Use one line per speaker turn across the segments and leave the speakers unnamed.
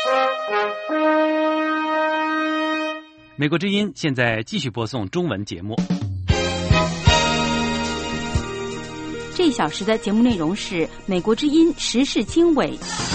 美国之音现在继续播送中文节目。
这一小时的节目内容是美国之音时事经纬。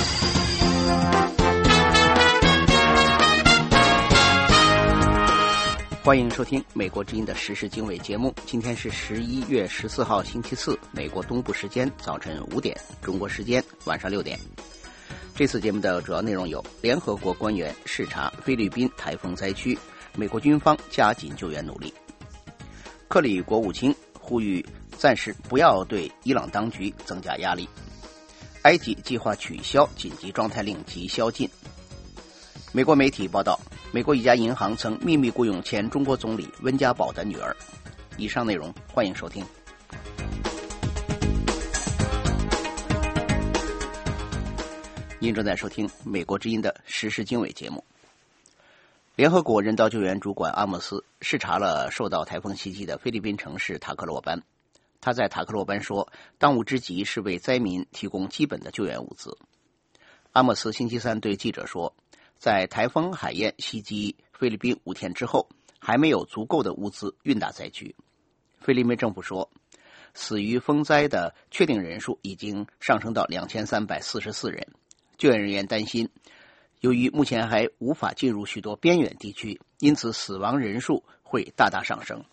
欢迎收听美国之音的时事经纬节目。今天是11月14号星期四，美国东部时间早晨5点，中国时间晚上6点。这次节目的主要内容有：联合国官员视察菲律宾台风灾区，美国军方加紧救援努力；克里国务卿呼吁暂时不要对伊朗当局增加压力；埃及计划取消紧急状态令及宵禁；美国媒体报道，美国一家银行曾秘密雇佣前中国总理温家宝的女儿。以上内容欢迎收听。您正在收听美国之音的时事经纬节目。联合国人道救援主管阿莫斯视察了受到台风袭击的菲律宾城市塔克洛班。他在塔克洛班说，当务之急是为灾民提供基本的救援物资。阿莫斯星期三对记者说，在台风海燕袭击菲律宾5天之后，还没有足够的物资运达灾区。菲律宾政府说，死于风灾的确定人数已经上升到2344人。救援人员担心，由于目前还无法进入许多边远地区，因此死亡人数会大大上升。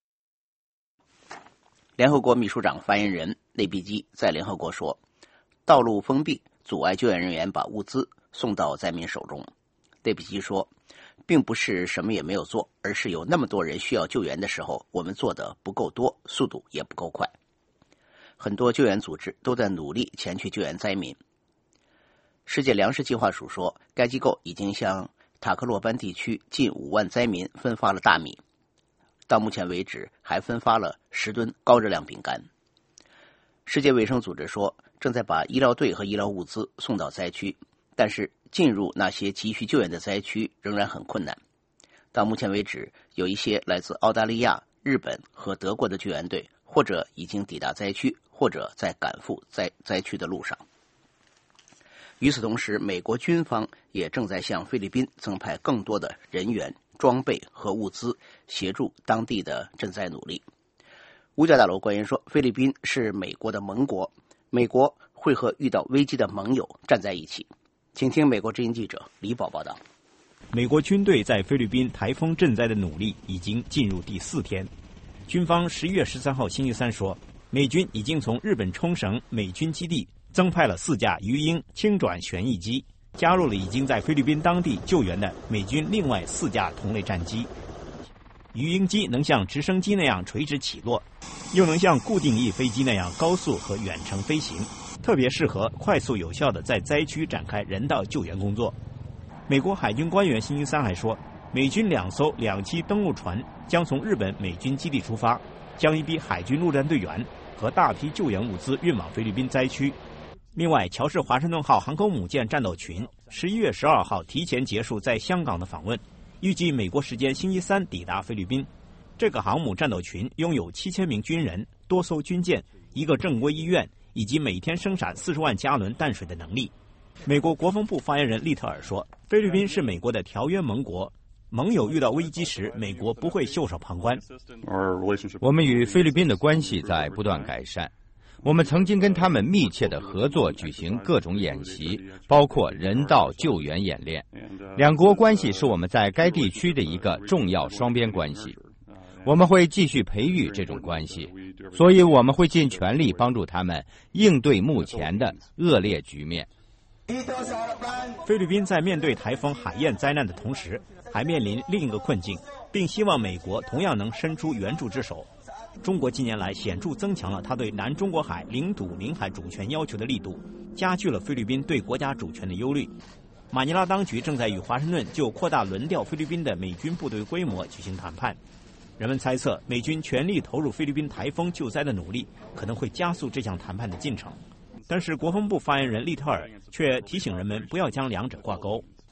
联合国秘书长发言人内比基在联合国说，道路封闭阻碍救援人员把物资送到灾民手中。内比基说，并不是什么也没有做，而是有那么多人需要救援的时候，我们做的不够多，速度也不够快。很多救援组织都在努力前去救援灾民。世界粮食计划署说，该机构已经向塔克洛班地区近5万灾民分发了大米，到目前为止还分发了10吨高热量饼干。世界卫生组织说，正在把医疗队和医疗物资送到灾区，但是进入那些急需救援的灾区仍然很困难。到目前为止，有一些来自澳大利亚、日本和德国的救援队，或者已经抵达灾区，或者在赶赴灾区的路上。与此同时，美国军方也正在向菲律宾增派更多的人员、装备和物资，协助当地的赈灾努力。五角大楼官员说，菲律宾是美国的盟国，美国会和遇到危机的盟友站在一起。请听美国之音记者李宝报道。
美国军队在菲律宾台风赈灾的努力已经进入第4天。军方11月13号星期三说，美军已经从日本冲绳美军基地增派了4架鱼鹰轻转旋翼机，加入了已经在菲律宾当地救援的美军另外4架同类战机。鱼鹰机能像直升机那样垂直起落，又能像固定翼飞机那样高速和远程飞行，特别适合快速有效地在灾区展开人道救援工作。美国海军官员星期三还说，美军2艘2栖登陆船将从日本美军基地出发，将一批海军陆战队员和大批救援物资运往菲律宾灾区。另外，乔治华盛顿号航空母舰战斗群11月12号提前结束在香港的访问，预计美国时间星期三抵达菲律宾。这个航母战斗群拥有7000名军人、多艘军舰、一个正规医院以及每天生产40万加仑淡水的能力。美国国防部发言人利特尔说，菲律宾是美国的条约盟国，盟友遇到危机时，美国不会袖手旁观。
我们与菲律宾的关系在不断改善。我们曾经跟他们密切的合作，举行各种演习，包括人道救援演练。两国关系是我们在该地区的一个重要双边关系。我们会继续培育这种关系，所以我们会尽全力帮助他们应对目前的恶劣局面。
菲律宾在面对台风海燕灾难的同时，还面临另一个困境，并希望美国同样能伸出援助之手。中国近年来显著增强了他对南中国海领土领海主权要求的力度，加剧了菲律宾对国家主权的忧虑。马尼拉当局正在与华盛顿就扩大轮调菲律宾的美军部队规模举行谈判。人们猜测，美军全力投入菲律宾台风救灾的努力可能会加速这项谈判的进程。但是国防部发言人利特尔却提醒人们不要将两者挂钩。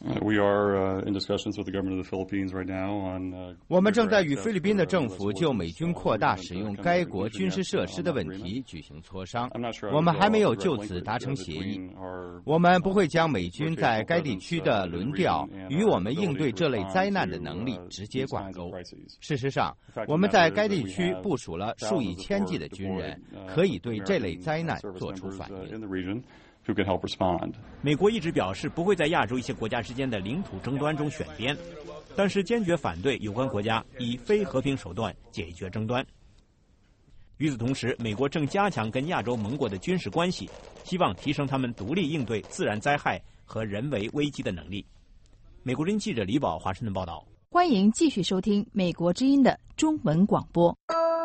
我们正在与菲律宾的政府就美军扩大使用该国军事设施的问题举行磋商。我们还没有就此达成协议。我们不会将美军在该地区的轮调与我们应对这类灾难的能力直接挂钩。事实上，我们在该地区部署了数以千计的军人，可以对这类灾难做出反应。
美国一直表示不会在亚洲一些国家之间的领土争端中选边，但是坚决反对有关国家以非和平手段解决争端。与此同时，美国正加强跟亚洲盟国的军事关系，希望提升他们独立应对自然灾害和人为危机的能力。美国之音记者李宝华盛顿报道。
欢迎继续收听美国之音的中文广播。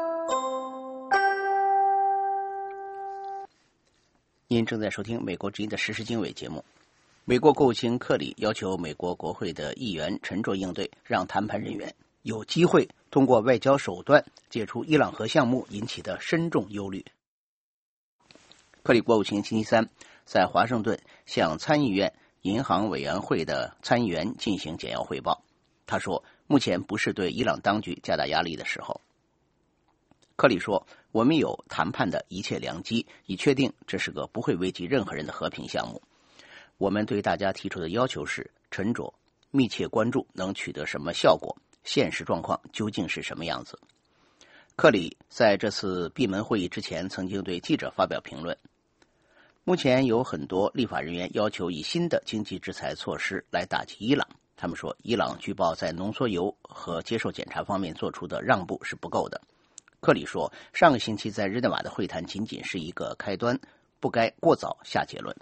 您正在收听美国之音的时事经纬节目。美国国务卿克里要求美国国会的议员沉着应对，让谈判人员有机会通过外交手段解除伊朗核项目引起的深重忧虑。克里国务卿星期三在华盛顿向参议院银行委员会的参议员进行简要汇报。他说，目前不是对伊朗当局加大压力的时候。克里说，我们有谈判的一切良机，以确定这是个不会危及任何人的和平项目。我们对大家提出的要求是沉着、密切关注能取得什么效果，现实状况究竟是什么样子。克里在这次闭门会议之前曾经对记者发表评论。目前有很多立法人员要求以新的经济制裁措施来打击伊朗。他们说，伊朗据报在浓缩铀和接受检查方面做出的让步是不够的。克里说，上个星期在日内瓦的会谈仅仅是一个开端，不该过早下结论。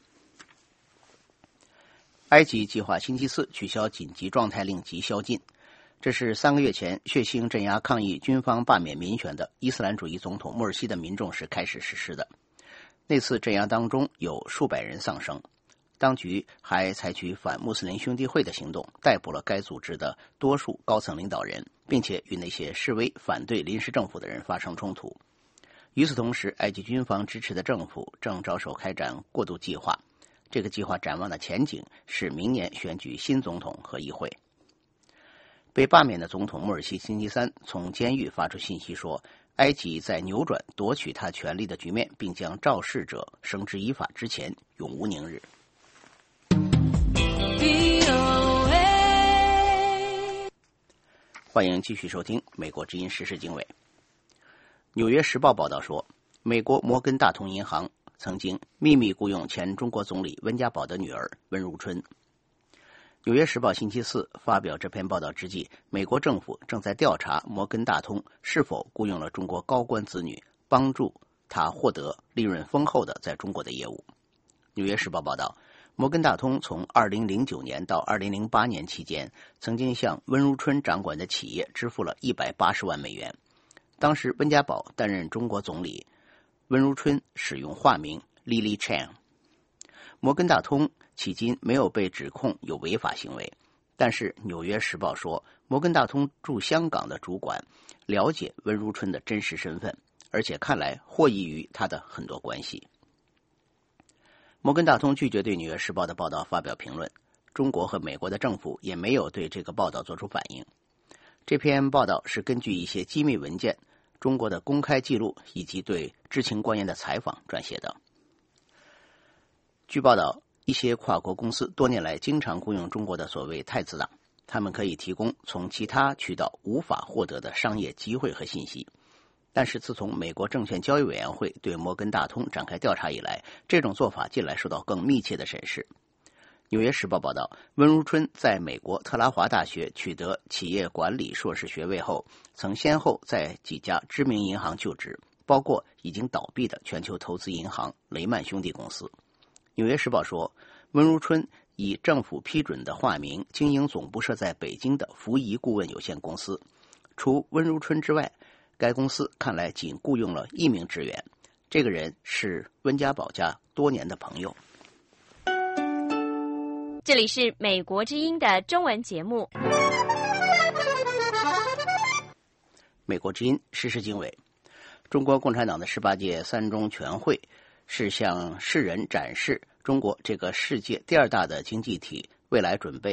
埃及计划星期四取消紧急状态令及宵禁，这是3个月前血腥镇压抗议军方罢免民选的伊斯兰主义总统穆尔西的民众时开始实施的。那次镇压当中有数百人丧生，当局还采取反穆斯林兄弟会的行动，逮捕了该组织的多数高层领导人，并且与那些示威反对临时政府的人发生冲突。与此同时，埃及军方支持的政府正着手开展过渡计划，这个计划展望的前景是明年选举新总统和议会。被罢免的总统穆尔西星期三从监狱发出信息说，埃及在扭转夺取他权力的局面，并将肇事者绳之以法之前永无宁日。欢迎继续收听美国之音时事经纬。纽约时报报道说，美国摩根大通银行曾经秘密雇佣前中国总理温家宝的女儿温如春。纽约时报星期四发表这篇报道之际，美国政府正在调查摩根大通是否雇佣了中国高官子女，帮助他获得利润丰厚的在中国的业务。纽约时报报道，摩根大通从2009年到2008年期间，曾经向温如春掌管的企业支付了180万美元。当时温家宝担任中国总理，温如春使用化名 Lily Chang。 摩根大通迄今没有被指控有违法行为，但是纽约时报说，摩根大通驻香港的主管了解温如春的真实身份，而且看来获益于他的很多关系。摩根大通拒绝对纽约时报的报道发表评论，中国和美国的政府也没有对这个报道做出反应。这篇报道是根据一些机密文件、中国的公开记录以及对知情官员的采访撰写的。据报道，一些跨国公司多年来经常雇佣中国的所谓太子党，他们可以提供从其他渠道无法获得的商业机会和信息。但是自从美国证券交易委员会对摩根大通展开调查以来，这种做法近来受到更密切的审视。纽约时报报道，温如春在美国特拉华大学取得企业管理硕士学位后，曾先后在几家知名银行就职，包括已经倒闭的全球投资银行雷曼兄弟公司。纽约时报说，温如春以政府批准的化名经营总部设在北京的福怡顾问有限公司。除温如春之外，该公司看来仅雇佣了1名职员，这个人是温家宝家多年的朋友。
这里是美国之音的中文节目。
美国之音时事经纬。中国共产党的18届3中全会是向世人展示中国这个世界第2大的经济体未来准备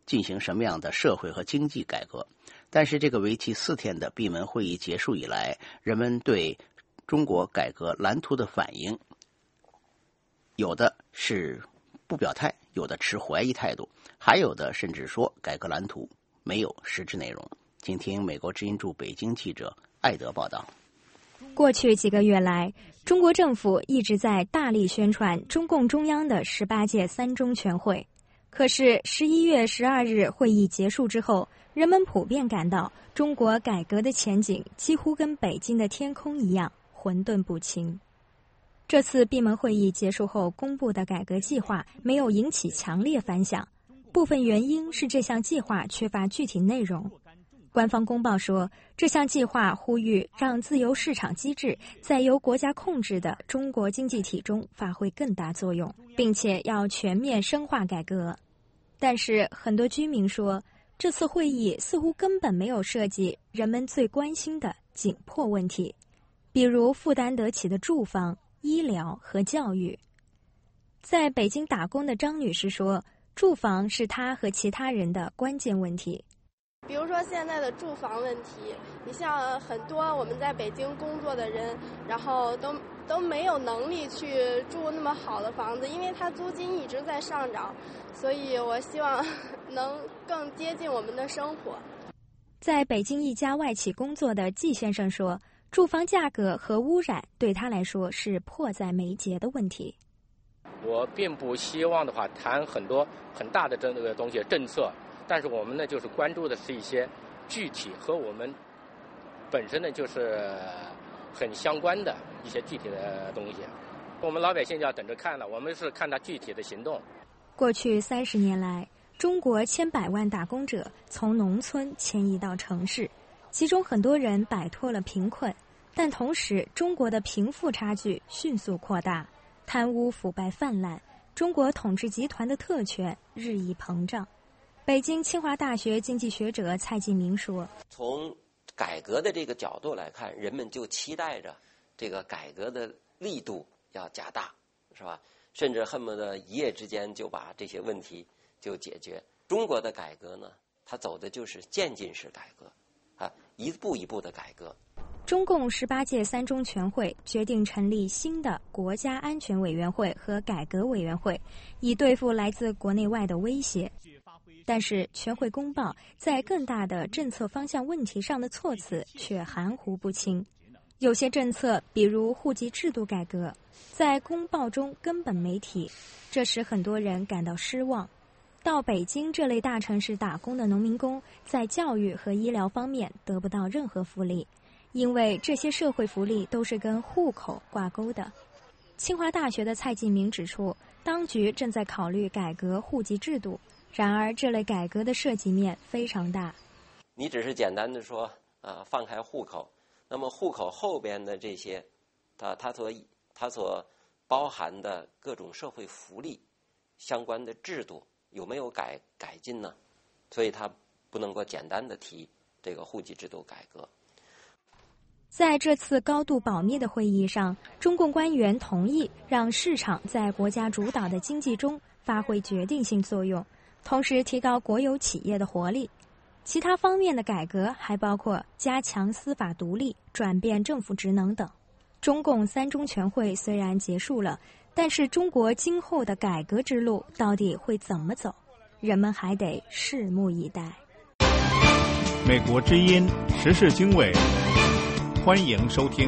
进行什么样的社会和经济改革。但是这个为期4天的闭门会议结束以来，人们对中国改革蓝图的反应，有的是不表态，有的持怀疑态度，还有的甚至说改革蓝图没有实质内容。请听美国之音驻北京记者艾德报道。
过去几个月来，中国政府一直在大力宣传中共中央的18届3中全会。可是11月12日会议结束之后，人们普遍感到中国改革的前景几乎跟北京的天空一样混沌不清。这次闭门会议结束后公布的改革计划没有引起强烈反响，部分原因是这项计划缺乏具体内容。官方公报说，这项计划呼吁让自由市场机制在由国家控制的中国经济体中发挥更大作用，并且要全面深化改革。但是很多居民说，这次会议似乎根本没有涉及人们最关心的紧迫问题，比如负担得起的住房、医疗和教育。在北京打工的张女士说，住房是她和其他人的关键问题。
比如说现在的住房问题，你像很多我们在北京工作的人，然后都没有能力去住那么好的房子，因为它租金一直在上涨，所以我希望能更接近我们的生活。
在北京一家外企工作的季先生说，住房价格和污染对他来说是迫在眉睫的问题。
我并不希望的话谈很多很大的这个东西政策，但是我们呢就是关注的是一些具体和我们本身呢就是很相关的一些具体的东西。我们老百姓就要等着看了，我们是看他具体的行动。
过去30年来，中国千百万打工者从农村迁移到城市，其中很多人摆脱了贫困，但同时中国的贫富差距迅速扩大，贪污腐败泛滥，中国统治集团的特权日益膨胀。北京清华大学经济学者蔡继明说，
从改革的这个角度来看，人们就期待着这个改革的力度要加大，是吧？甚至恨不得一夜之间就把这些问题就解决。中国的改革呢，它走的就是渐进式改革，一步一步的改革。
中共18届3中全会决定成立新的国家安全委员会和改革委员会，以对付来自国内外的威胁。但是全会公报在更大的政策方向问题上的措辞却含糊不清，有些政策比如户籍制度改革在公报中根本没提，这使很多人感到失望。到北京这类大城市打工的农民工在教育和医疗方面得不到任何福利，因为这些社会福利都是跟户口挂钩的。清华大学的蔡继明指出，当局正在考虑改革户籍制度，然而这类改革的涉及面非常大。
你只是简单的说放开户口，那么户口后边的这些它所包含的各种社会福利相关的制度有没有改进呢？所以它不能够简单的提这个户籍制度改革。
在这次高度保密的会议上，中共官员同意让市场在国家主导的经济中发挥决定性作用，同时提高国有企业的活力。其他方面的改革还包括加强司法独立、转变政府职能等。中共3中全会虽然结束了，但是中国今后的改革之路到底会怎么走，人们还得拭目以待。
美国之音时事经纬，欢迎收听。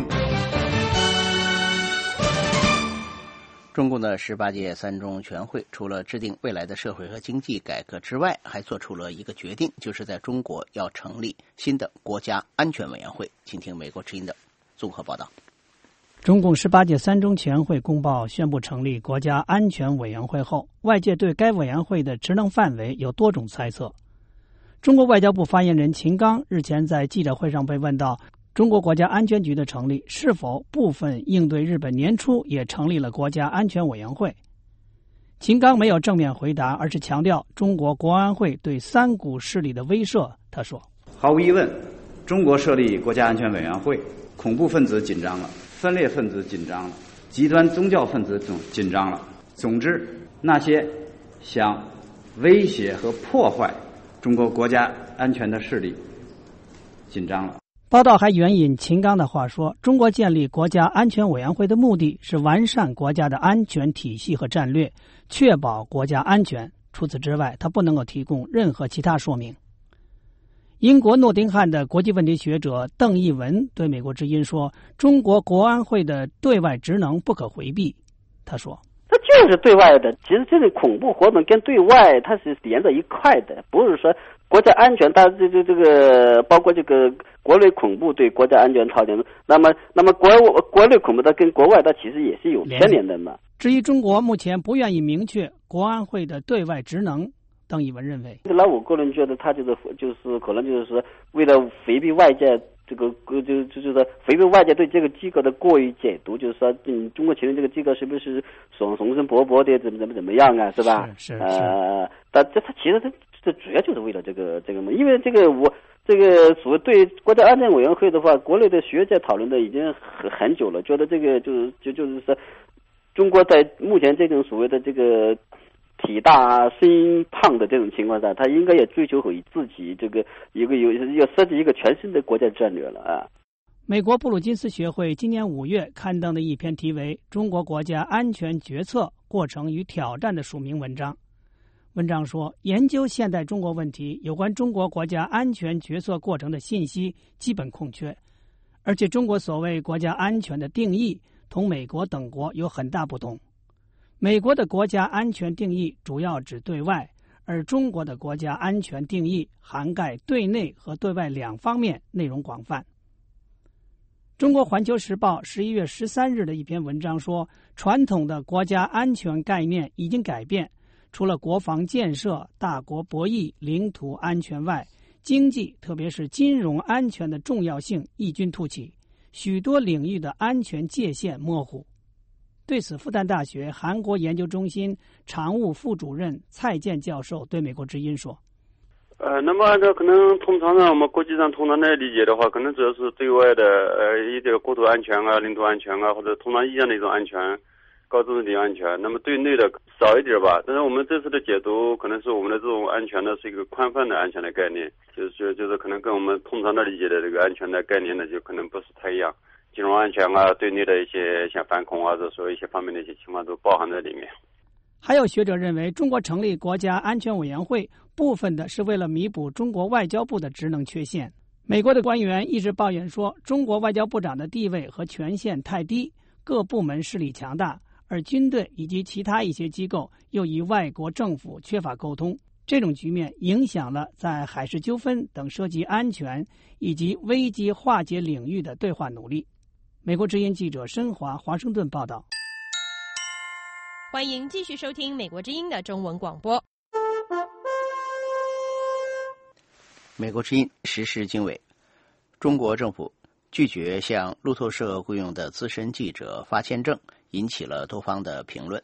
中共的18届3中全会除了制定未来的社会和经济改革之外，还做出了一个决定，就是在中国要成立新的国家安全委员会。请听美国之音的综合报道。
中共18届3中全会公报宣布成立国家安全委员会后，外界对该委员会的职能范围有多种猜测。中国外交部发言人秦刚日前在记者会上被问到中国国家安全局的成立是否部分应对日本年初也成立了国家安全委员会，秦刚没有正面回答，而是强调中国国安会对三股势力的威慑。他说，
毫无疑问，中国设立国家安全委员会，恐怖分子紧张了，分裂分子紧张了，极端宗教分子紧张了。总之，那些想威胁和破坏中国国家安全的势力紧张了。
报道还援引秦刚的话说，中国建立国家安全委员会的目的是完善国家的安全体系和战略，确保国家安全。除此之外，他不能够提供任何其他说明。英国诺丁汉的国际问题学者邓义文对美国之音说，中国国安会的对外职能不可回避。他说，
它就是对外的，其实这个恐怖活动跟对外它是连在一块的，不是说国家安全，它这个包括这个国内恐怖对国家安全超前，那么国内恐怖它跟国外它其实也是有牵连的嘛。
至于中国目前不愿意明确国安会的对外职能，邓义文认为，
那我个人觉得他就是可能就是说为了回避外界这个就是回避外界对这个机构的过于解读，就是说中国前面这个机构是不是雄心勃勃的怎么样啊，是吧？
是
他其实这主要就是为了这个嘛，因为这个所谓对国家安全委员会的话，国内的学界讨论的已经很久了，觉得这个就是说中国在目前这种所谓的这个体大声音胖的这种情况下，他应该也追求回自己这个要设计一个全新的国家战略了啊。
美国布鲁金斯学会今年5月刊登的一篇题为《中国国家安全决策过程与挑战》的署名文章。文章说，研究现代中国问题有关中国国家安全决策过程的信息基本空缺，而且中国所谓国家安全的定义同美国等国有很大不同。美国的国家安全定义主要指对外，而中国的国家安全定义涵盖对内和对外两方面，内容广泛。中国环球时报11月13日的一篇文章说，传统的国家安全概念已经改变，除了国防建设、大国博弈、领土安全外，经济特别是金融安全的重要性异军突起，许多领域的安全界限模糊。对此，复旦大学韩国研究中心常务副主任蔡健教授对美国之音说，
那么按照可能通常我们国际上通常的理解的话，可能主要是对外的一个国土安全啊、领土安全啊，或者通常意义上的一种安全，高度的安全。那么对内的少一点吧，但是我们这次的解读可能是我们的这种安全呢是一个宽泛的安全的概念，就是可能跟我们通常的理解的这个安全的概念呢就可能不是太一样。金融安全啊，对内的一些像反恐啊，这所有一些方面的一些情况都包含在里面。
还有学者认为，中国成立国家安全委员会部分的是为了弥补中国外交部的职能缺陷。美国的官员一直抱怨说，中国外交部长的地位和权限太低，各部门势力强大，而军队以及其他一些机构又与外国政府缺乏沟通。这种局面影响了在海事纠纷等涉及安全以及危机化解领域的对话努力。美国之音记者申华华盛顿报道。
欢迎继续收听美国之音的中文广播。
美国之音时事经纬，中国政府拒绝向路透社雇佣的资深记者发签证，引起了多方的评论。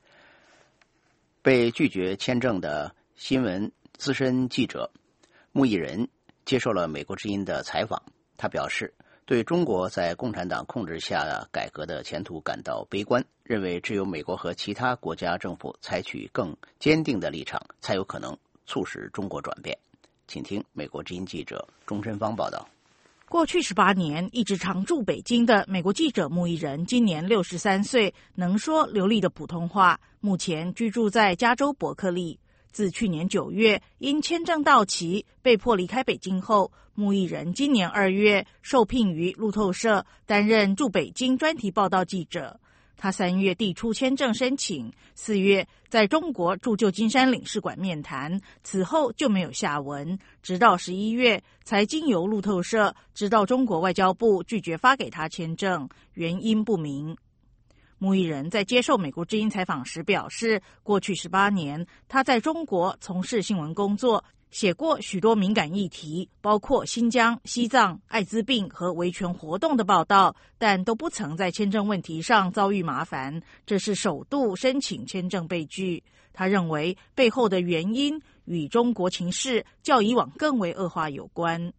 被拒绝签证的新闻资深记者穆毅仁接受了美国之音的采访，他表示对中国在共产党控制下改革的前途感到悲观，认为只有美国和其他国家政府采取更坚定的立场，才有可能促使中国转变。请听美国之音记者钟申芳报道。
过去18年一直常驻北京的美国记者穆毅仁今年63岁，能说流利的普通话，目前居住在加州伯克利。自去年9月因签证到期被迫离开北京后，穆毅仁今年2月受聘于路透社担任驻北京专题报道记者。他3月递出签证申请，4月在中国驻旧金山领事馆面谈，此后就没有下文，直到11月才经由路透社知道中国外交部拒绝发给他签证，原因不明。穆毅仁在接受美国之音采访时表示，过去18年他在中国从事新闻工作，写过许多敏感议题，包括新疆、西藏、艾滋病和维权活动的报道，但都不曾在签证问题上遭遇麻烦，这是首度申请签证被拒。他认为背后的原因与中国情势较以往更为恶化有关。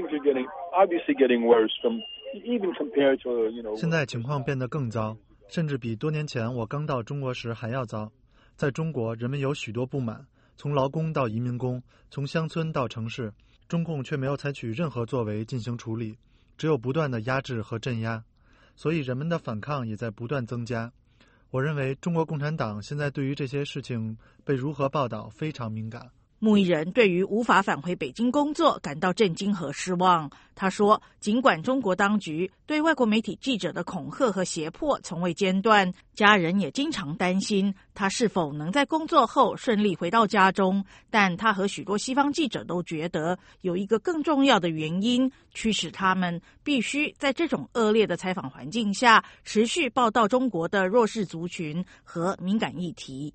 现在情况变得更糟，甚至比多年前我刚到中国时还要糟。在中国，人们有许多不满， 从劳工到移民工，从乡村到城市，中共却没有采取任何作为进行处理，只有不断的压制和镇压，所以人们的反抗也在不断增加。我认为中国共产党现在对于这些事情被如何报道非常敏感。
穆伊人对于无法返回北京工作感到震惊和失望。他说，尽管中国当局对外国媒体记者的恐吓和胁迫从未间断，家人也经常担心他是否能在工作后顺利回到家中，但他和许多西方记者都觉得有一个更重要的原因驱使他们必须在这种恶劣的采访环境下持续报道中国的弱势族群和敏感议题。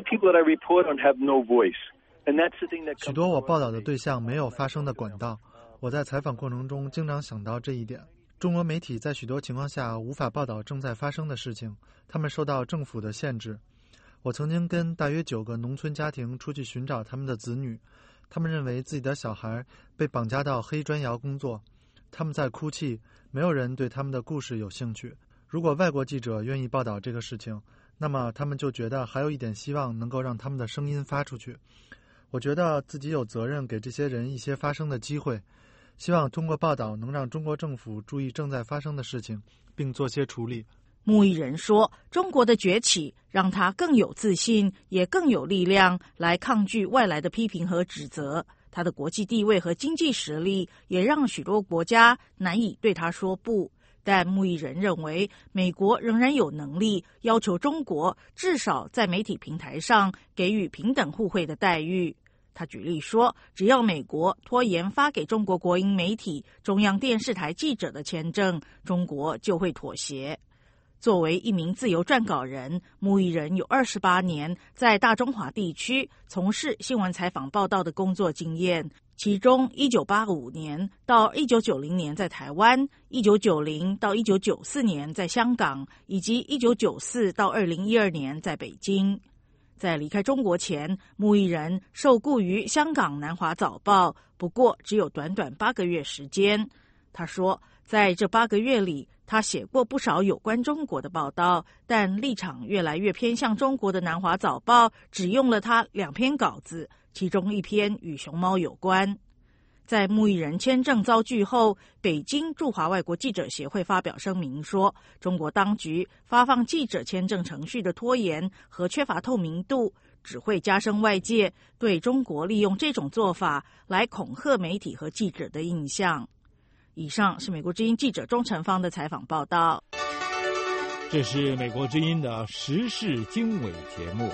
许多我报道的对象没有发声的管道，我在采访过程中经常想到这一点。中国媒体在许多情况下无法报道正在发生的事情，他们受到政府的限制。我曾经跟大约9个农村家庭出去寻找他们的子女，他们认为自己的小孩被绑架到黑砖窑工作，他们在哭泣，没有人对他们的故事有兴趣。如果外国记者愿意报道这个事情，那么他们就觉得还有一点希望能够让他们的声音发出去。我觉得自己有责任给这些人一些发声的机会，希望通过报道能让中国政府注意正在发生的事情，并做些处理。
穆伊人说，中国的崛起让他更有自信，也更有力量来抗拒外来的批评和指责。他的国际地位和经济实力也让许多国家难以对他说不。但穆伊人认为，美国仍然有能力要求中国至少在媒体平台上给予平等互惠的待遇。他举例说，只要美国拖延发给中国国营媒体中央电视台记者的签证，中国就会妥协。作为一名自由撰稿人，穆伊人有28年在大中华地区从事新闻采访报道的工作经验，其中1985年到1990年在台湾，1990到1994年在香港，以及1994到2012年在北京。在离开中国前，穆伊人受雇于香港南华早报，不过只有短短8个月时间。他说，在这8个月里，他写过不少有关中国的报道，但立场越来越偏向中国的南华早报只用了他2篇稿子，其中1篇与熊猫有关。在穆伊人签证遭拒后，北京驻华外国记者协会发表声明说，中国当局发放记者签证程序的拖延和缺乏透明度，只会加深外界对中国利用这种做法来恐吓媒体和记者的印象。以上是美国之音记者钟成芳的采访报道。
这是美国之音的时事经纬节目。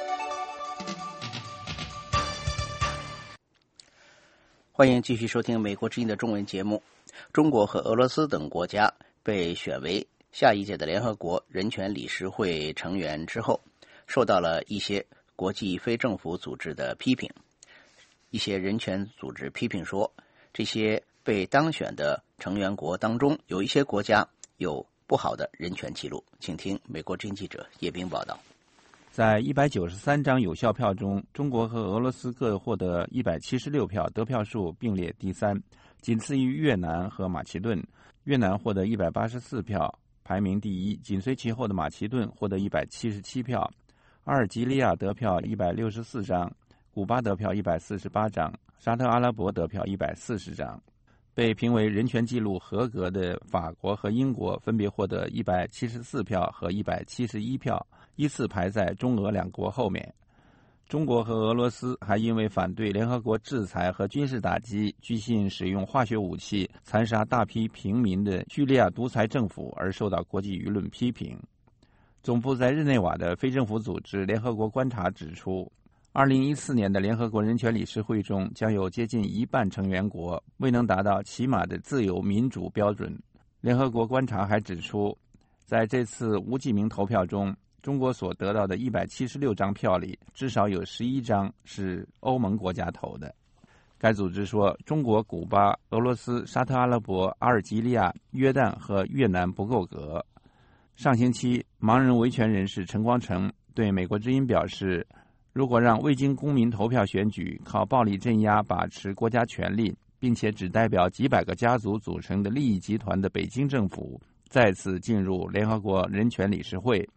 欢迎继续收听美国之音的中文节目。中国和俄罗斯等国家被选为下一届的联合国人权理事会成员之后，受到了一些国际非政府组织的批评。一些人权组织批评说，这些被当选的成员国当中，有一些国家有不好的人权记录。请听美国之音记者叶冰报道。
在193张有效票中，中国和俄罗斯各获得176票，得票数并列第3，仅次于越南和马其顿。越南获得184票，排名第1，紧随其后的马其顿获得177票。阿尔及利亚得票164张，古巴得票148张，沙特阿拉伯得票140张。被评为人权记录合格的法国和英国分别获得174票和171票，依次排在中俄2国后面。中国和俄罗斯还因为反对联合国制裁和军事打击据信使用化学武器残杀大批平民的叙利亚独裁政府而受到国际舆论批评。总部在日内瓦的非政府组织联合国观察指出，2014年的联合国人权理事会中将有接近1半成员国未能达到起码的自由民主标准。联合国观察还指出，在这次无记名投票中，中国所得到的176张票里，至少有11张是欧盟国家投的。该组织说，中国、古巴、俄罗斯、沙特阿拉伯、阿尔及利亚、约旦和越南不够格。上星期，盲人维权人士陈光诚对美国之音表示，如果让未经公民投票选举、靠暴力镇压把持国家权力，并且只代表几百个家族组成的利益集团的北京政府再次进入联合国人权理事会，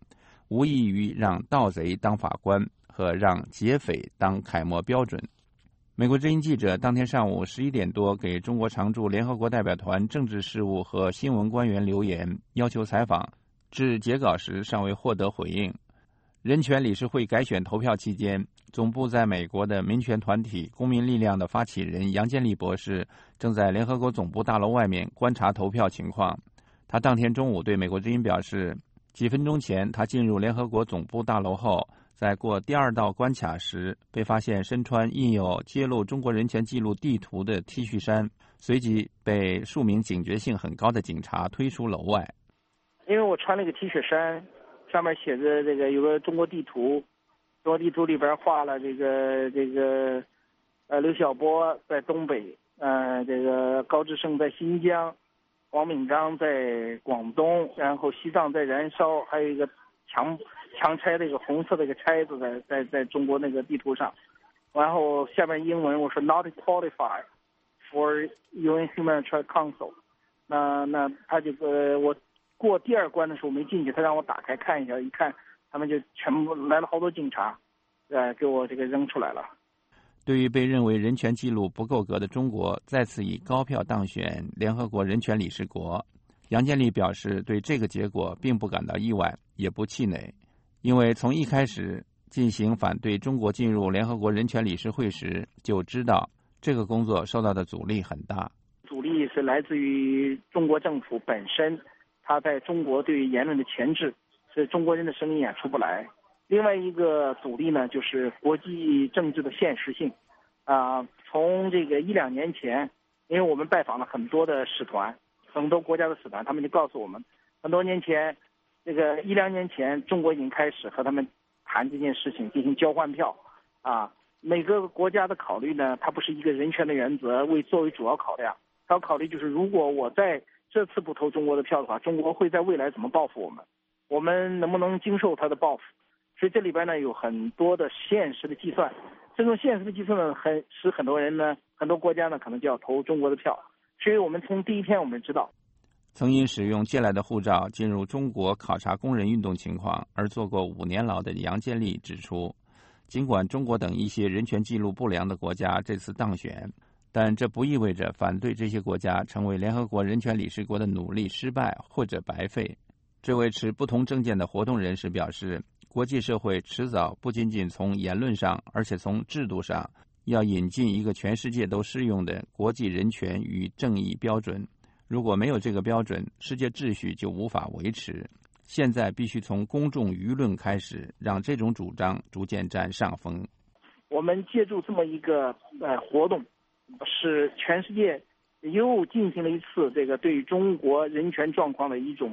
无异于让盗贼当法官和让劫匪当楷模标准。美国之音记者当天上午11点多给中国常驻联合国代表团政治事务和新闻官员留言，要求采访，至截稿时尚未获得回应。人权理事会改选投票期间，总部在美国的民权团体公民力量的发起人杨建立博士正在联合国总部大楼外面观察投票情况。他当天中午对美国之音表示，几分钟前他进入联合国总部大楼后，在过第二道关卡时被发现身穿印有揭露中国人权记录地图的 T 恤衫，随即被数名警觉性很高的警察推出楼外。
因为我穿了个 T 恤衫，上面写着这个有个中国地图，中国地图里边画了这个刘晓波在东北，这个高志胜在新疆，王敏章在广东，然后西藏在燃烧，还有一个强拆的一个红色的一个拆子在中国那个地图上，然后下面英文我说 not qualified for UN Human Rights Council， 那他这个我过第二关的时候没进去，他让我打开看一下，一看他们就全部来了好多警察，给我这个扔出来了。
对于被认为人权记录不够格的中国再次以高票当选联合国人权理事国，杨建立表示对这个结果并不感到意外，也不气馁，因为从一开始进行反对中国进入联合国人权理事会时就知道这个工作受到的阻力很大。
阻力是来自于中国政府本身，他在中国对言论的钳制，是中国人的声音也出不来。另外一个阻力呢，就是国际政治的现实性。从这个1-2年前，因为我们拜访了很多的使团，很多国家的使团，他们就告诉我们，很多年前，这个1-2年前，中国已经开始和他们谈这件事情，进行交换票。每个国家的考虑呢，它不是一个人权的原则作为主要考量，它要考虑就是如果我在这次不投中国的票的话，中国会在未来怎么报复我们？我们能不能经受他的报复？所以这里边呢有很多的现实的计算，这种现实的计算呢，使很多人呢，很多国家呢可能就要投中国的票。所以我们从第一天我们知道，
曾因使用借来的护照进入中国考察工人运动情况而坐过5年牢的杨建立指出，尽管中国等一些人权记录不良的国家这次当选，但这不意味着反对这些国家成为联合国人权理事国的努力失败或者白费。这位持不同政见的活动人士表示，国际社会迟早不仅仅从言论上，而且从制度上要引进一个全世界都适用的国际人权与正义标准。如果没有这个标准，世界秩序就无法维持。现在必须从公众舆论开始，让这种主张逐渐占上风。
我们借助这么一个活动，使全世界又进行了一次这个对于中国人权状况的一种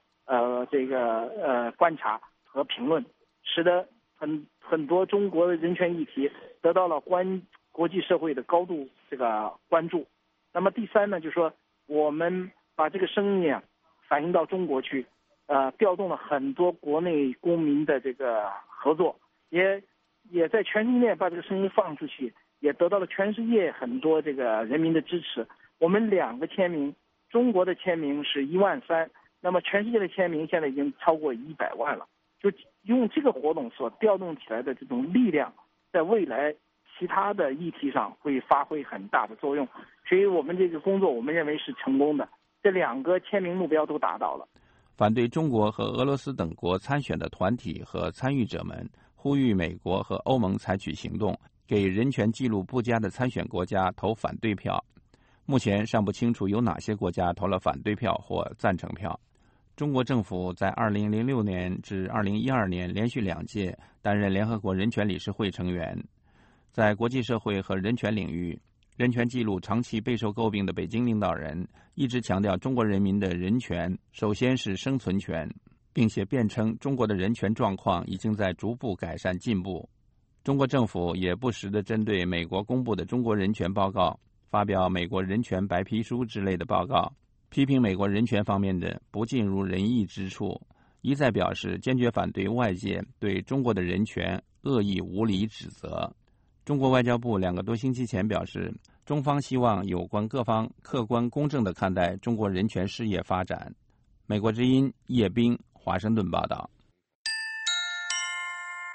观察和评论，使得很多中国的人权议题得到了国际社会的高度关注。那么第三呢，就是说我们把这个声音反映到中国去，调动了很多国内公民的这个合作，也在全世界把这个声音放出去，也得到了全世界很多这个人民的支持。我们2个签名，中国的签名是13000，那么全世界的签名现在已经超过100万了。就用这个活动所调动起来的这种力量，在未来其他的议题上会发挥很大的作用。所以我们这个工作我们认为是成功的，这2个签名目标都达到了。
反对中国和俄罗斯等国参选的团体和参与者们呼吁美国和欧盟采取行动，给人权记录不佳的参选国家投反对票。目前尚不清楚有哪些国家投了反对票或赞成票。中国政府在2006年至2012年连续2届担任联合国人权理事会成员。在国际社会和人权领域，人权记录长期备受诟病的北京领导人一直强调中国人民的人权首先是生存权，并且辩称中国的人权状况已经在逐步改善进步。中国政府也不时地针对美国公布的中国人权报告发表美国人权白皮书之类的报告，批评美国人权方面的不尽如人意之处，一再表示坚决反对外界对中国的人权恶意无理指责。中国外交部2个多星期前表示，中方希望有关各方客观公正地看待中国人权事业发展。美国之音叶冰华盛顿报道。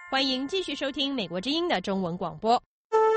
欢迎继续收听美国之音的中文广播。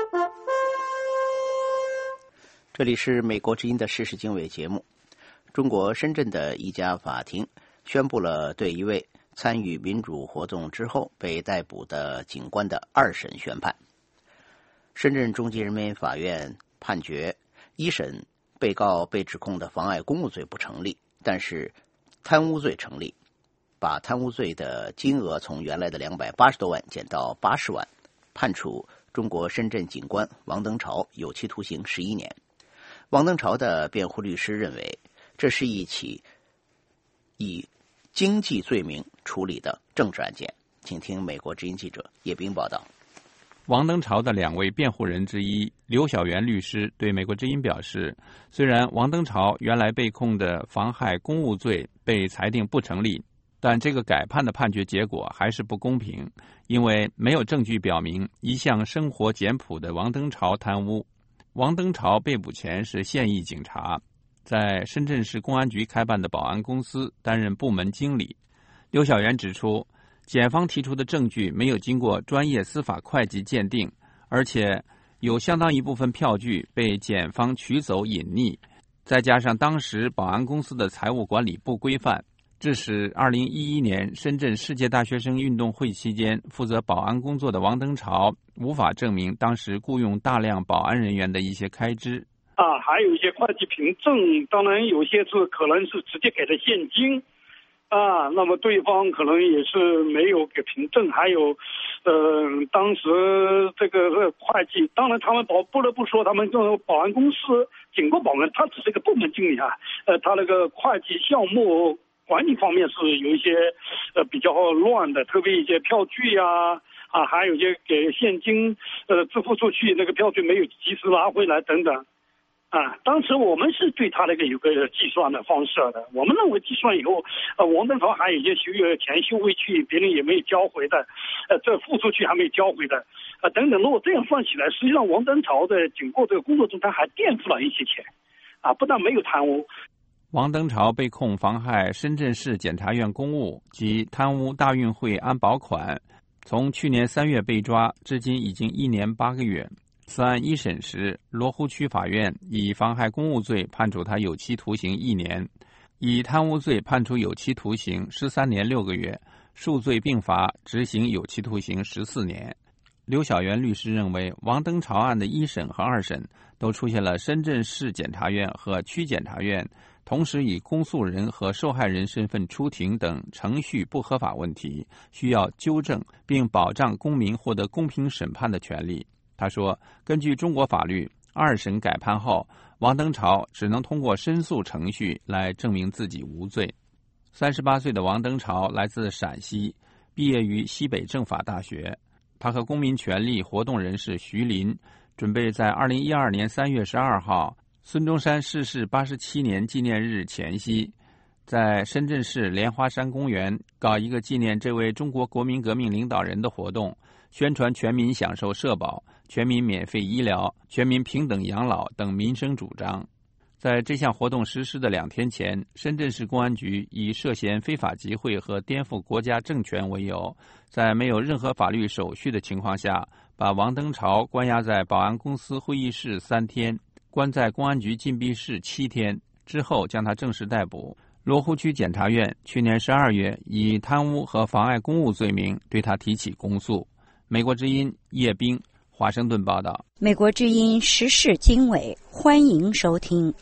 这里是美国之音的时事经纬节目。中国深圳的一家法庭宣布了对一位参与民主活动之后被逮捕的警官的2审宣判。深圳中级人民法院判决1审被告被指控的妨碍公务罪不成立，但是贪污罪成立，把贪污罪的金额从原来的280多万减到80万，判处中国深圳警官王登潮有期徒刑11年。王登潮的辩护律师认为，这是一起以经济罪名处理的政治案件。请听美国之音记者叶冰报道。
王登潮的2位辩护人之一刘晓元律师对美国之音表示，虽然王登潮原来被控的妨害公务罪被裁定不成立，但这个改判的判决结果还是不公平，因为没有证据表明一向生活简朴的王登潮贪污。王登潮被捕前是现役警察，在深圳市公安局开办的保安公司担任部门经理。刘晓元指出，检方提出的证据没有经过专业司法会计鉴定，而且有相当一部分票据被检方取走隐匿，再加上当时保安公司的财务管理不规范，致使2011年深圳世界大学生运动会期间负责保安工作的王登潮无法证明当时雇佣大量保安人员的一些开支。
还有一些会计凭证，当然有些是可能是直接给的现金。那么对方可能也是没有给凭证，还有，当时这个会计，当然他们不得不说，他们这种保安公司，警官保安，他只是一个部门经理他那个会计项目管理方面是有一些比较乱的，特别一些票据还有一些给现金支付出去，那个票据没有及时拿回来等等。当时我们是对他那个有个计算的方式的，我们认为计算以后，王登潮还有一些钱收回去，别人也没有交回的，这付出去还没有交回的，等等。如果这样算起来，实际上王登潮的经过这个工作中，他还垫付了一些钱，不但没有贪污。
王登潮被控妨害深圳市检察院公务及贪污大运会安保款，从去年3月被抓，至今已经1年8个月。此案1审时，罗湖区法院以妨害公务罪判处他有期徒刑1年，以贪污罪判处有期徒刑13年6个月，数罪并罚，执行有期徒刑14年。刘晓元律师认为，王登潮案的1审和2审都出现了深圳市检察院和区检察院同时以公诉人和受害人身份出庭等程序不合法问题，需要纠正并保障公民获得公平审判的权利。他说，根据中国法律，2审改判后，王登潮只能通过申诉程序来证明自己无罪。38岁的王登潮来自陕西，毕业于西北政法大学。他和公民权利活动人士徐林准备在2012年3月12号孙中山逝世87年纪念日前夕，在深圳市莲花山公园搞一个纪念这位中国国民革命领导人的活动，宣传全民享受社保、全民免费医疗、全民平等养老等民生主张。在这项活动实施的2天前，深圳市公安局以涉嫌非法集会和颠覆国家政权为由，在没有任何法律手续的情况下，把王登潮关押在保安公司会议室3天，关在公安局禁闭室7天，之后将他正式逮捕。罗湖区检察院去年12月以贪污和妨碍公务罪名对他提起公诉。美国之音叶冰，华盛顿报道。
美国之音时事经纬，欢迎收听。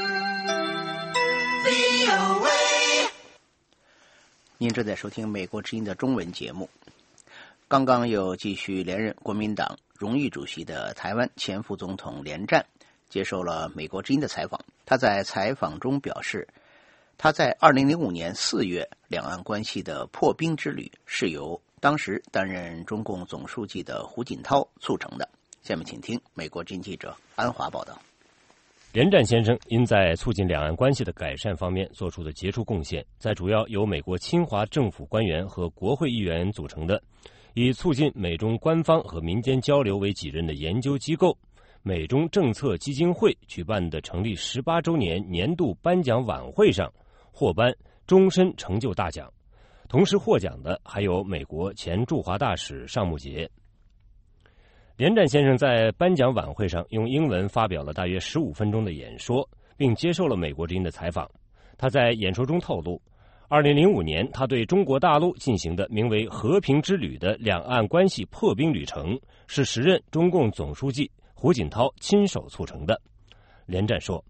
您正在收听美国之音的中文节目。刚刚又继续连任国民党荣誉主席的台湾前副总统连战接受了美国之音的采访。他在采访中表示，他在2005年4月两岸关系的破冰之旅是由当时担任中共总书记的胡锦涛促成的。下面请听美国之音记者安华报道。
连战先生因在促进两岸关系的改善方面做出的杰出贡献，在主要由美国侵华政府官员和国会议员组成的以促进美中官方和民间交流为己任的研究机构美中政策基金会举办的成立18周年年度颁奖晚会上获颁终身成就大奖， 同时获奖的还有美国前驻华大使尚木杰。连战先生在颁奖晚会上用英文发表了大约15分钟的演说，并接受了美国之音的采访。他在演说中透露，2005年他对中国大陆进行的名为和平之旅的两岸关系破冰旅程是时任中共总书记胡锦涛亲手促成的。连战说，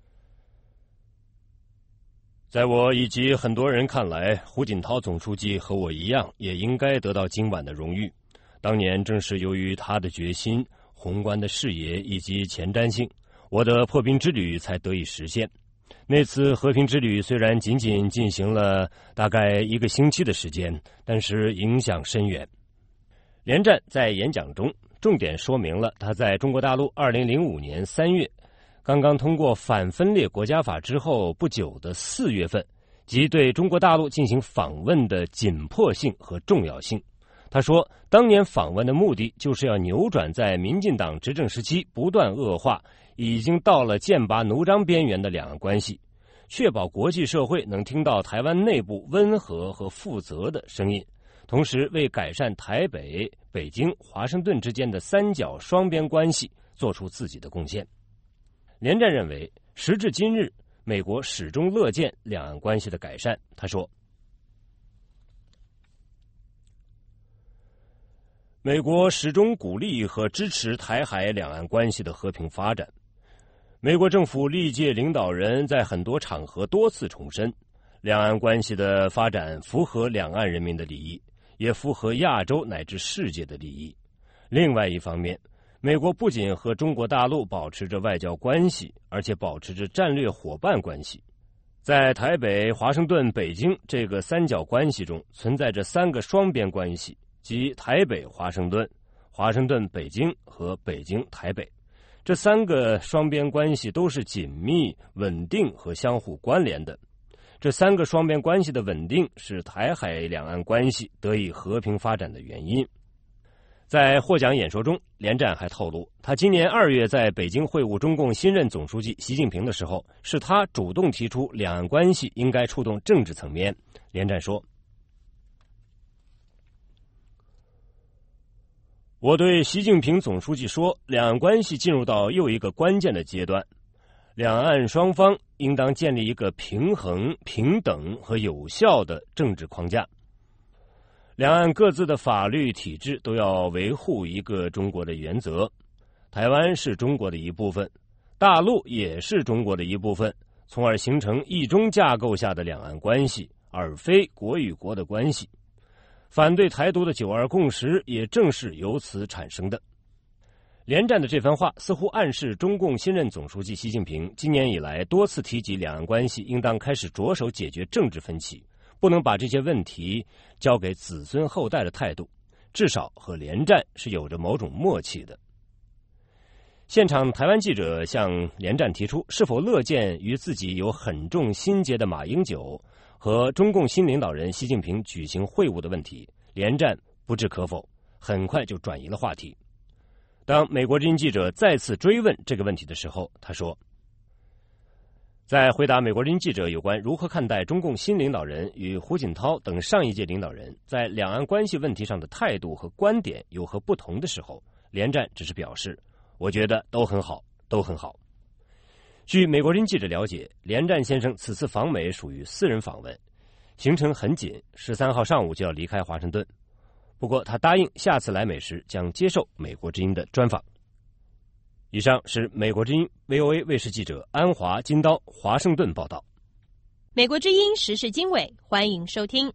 在我以及很多人看来，胡锦涛总书记和我一样也应该得到今晚的荣誉。当年正是由于他的决心、宏观的视野以及前瞻性，我的破冰之旅才得以实现。那次和平之旅虽然仅仅进行了大概1个星期的时间，但是影响深远。连战在演讲中重点说明了他在中国大陆2005年3月刚刚通过反分裂国家法之后不久的4月份，即对中国大陆进行访问的紧迫性和重要性。他说，当年访问的目的就是要扭转在民进党执政时期不断恶化、已经到了剑拔弩张边缘的两岸关系，确保国际社会能听到台湾内部温和和负责的声音，同时为改善台北、北京、华盛顿之间的三角双边关系做出自己的贡献。连战认为，时至今日，美国始终乐见两岸关系的改善。他说，美国始终鼓励和支持台海两岸关系的和平发展。美国政府历届领导人在很多场合多次重申，两岸关系的发展符合两岸人民的利益，也符合亚洲乃至世界的利益。另外一方面，美国不仅和中国大陆保持着外交关系，而且保持着战略伙伴关系。在台北、华盛顿、北京这个三角关系中，存在着3个双边关系，即台北、华盛顿、华盛顿、北京和北京、台北。这3个双边关系都是紧密、稳定和相互关联的。这3个双边关系的稳定是台海两岸关系得以和平发展的原因。在获奖演说中，连战还透露，他今年2月在北京会晤中共新任总书记习近平的时候，是他主动提出两岸关系应该触动政治层面。连战说，我对习近平总书记说，两岸关系进入到又一个关键的阶段，两岸双方应当建立一个平衡、平等和有效的政治框架。两岸各自的法律体制都要维护一个中国的原则，台湾是中国的一部分，大陆也是中国的一部分，从而形成一中架构下的两岸关系，而非国与国的关系。反对台独的9·2共识也正是由此产生的。连战的这番话似乎暗示中共新任总书记习近平今年以来多次提及两岸关系应当开始着手解决政治分歧，不能把这些问题交给子孙后代的态度，至少和连战是有着某种默契的。现场台湾记者向连战提出是否乐见与自己有很重心结的马英九和中共新领导人习近平举行会晤的问题，连战不置可否，很快就转移了话题。当美国之音记者再次追问这个问题的时候，他说，在回答美国之音记者有关如何看待中共新领导人与胡锦涛等上一届领导人在两岸关系问题上的态度和观点有何不同的时候，连战只是表示，我觉得都很好，都很好。据美国之音记者了解，连战先生此次访美属于私人访问，行程很紧，13号上午就要离开华盛顿。不过他答应下次来美时将接受美国之音的专访。以上是美国之音 VOA 卫视记者安华、金刀华盛顿报道。
美国之音时事经纬，欢迎收听。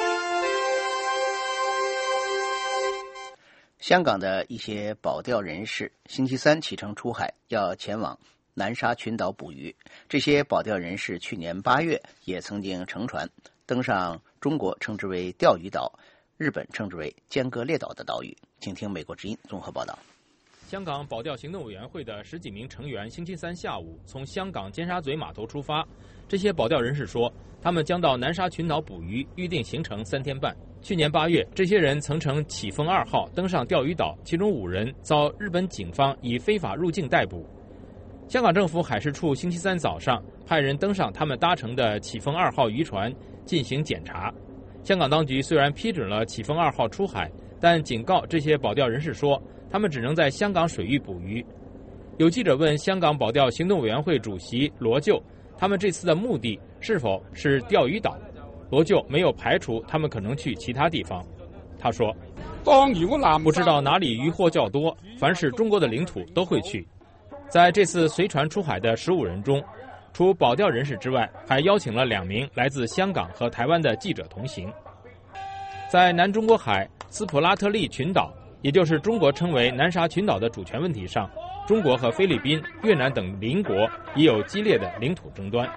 香港的一些保钓人士星期三启程出海，要前往南沙群岛捕鱼。这些保钓人士去年8月也曾经乘船登上中国称之为钓鱼岛、日本称之为尖阁列岛的岛屿。请听美国之音综合报道。
香港保钓行动委员会的10几名成员星期三下午从香港尖沙咀码头出发。这些保钓人士说，他们将到南沙群岛捕鱼，预定行程3天半。去年8月，这些人曾乘启丰2号登上钓鱼岛，其中5人遭日本警方以非法入境逮捕。香港政府海事处星期三早上派人登上他们搭乘的启丰2号渔船进行检查。
香港当局虽然批准了启丰2号出海，但警告这些保钓人士说，他们只能在香港水域捕鱼。有记者问香港保钓行动委员会主席罗救，他们这次的目的是否是钓鱼岛？罗救没有排除他们可能去其他地方。他说，不知道哪里渔获较多，凡是中国的领土都会去。在这次随船出海的15人中，除保钓人士之外，还邀请了2名来自香港和台湾的记者同行。在南中国海斯普拉特利群岛，也就是中国称为南沙群岛的主权问题上，中国和菲律宾、越南等邻国也有激烈的领土争端。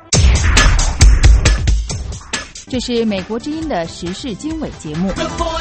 这是美国之音的时事经纬节目。